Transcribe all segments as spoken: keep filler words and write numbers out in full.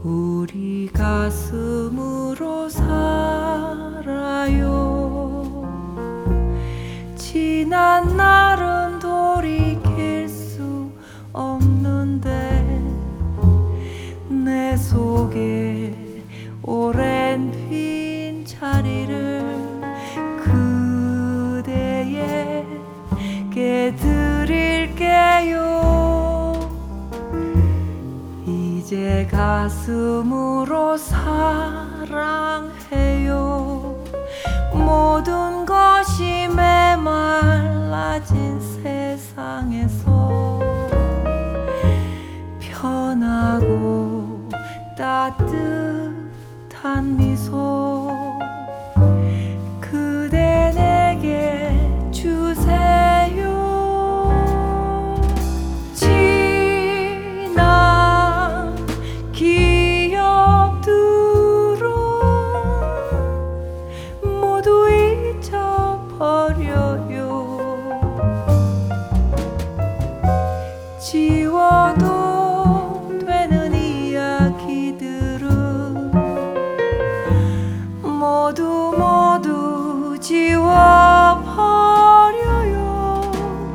우리 가슴으로 살아요. 지난 날은 돌이킬 수 없는데 내 속에 오랜 빈자리를 그대에게 드릴게요. 이제 가슴으로 사랑해요. 모든 것이 메말라진 세상에서 편하고 따뜻한 미소 그대 내게 주세요. 지난 기억들은 모두 잊어버려요. 지워도 되는 이야기들은 모두 모두 지워버려요.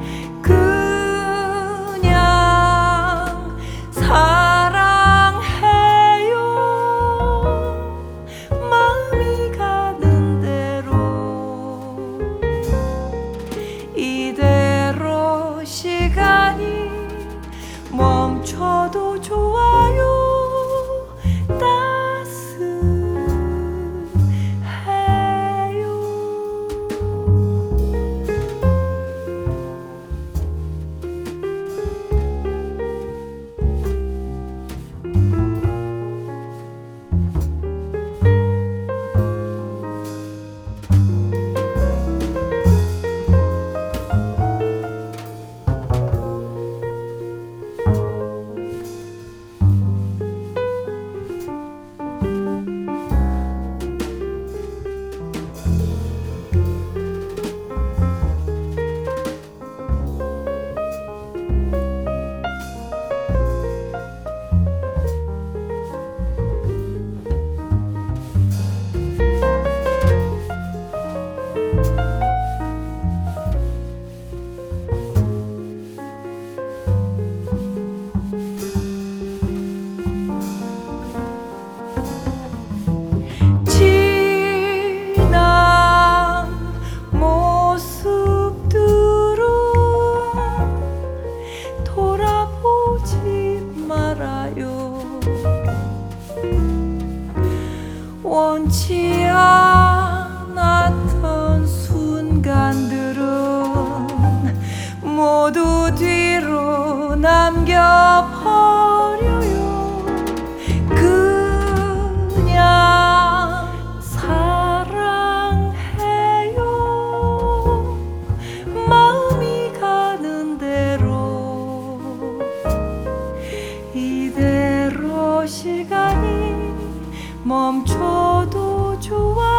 그냥 사랑해요. 마음이 가는 대로 이대로 시간이 멈춰도 좋아요. 원치 않았던 순간들은 모두 뒤로 남겨버려요. 그냥 사랑해요. 마음이 가는 대로 이대로 시간이 멈춰도 좋아.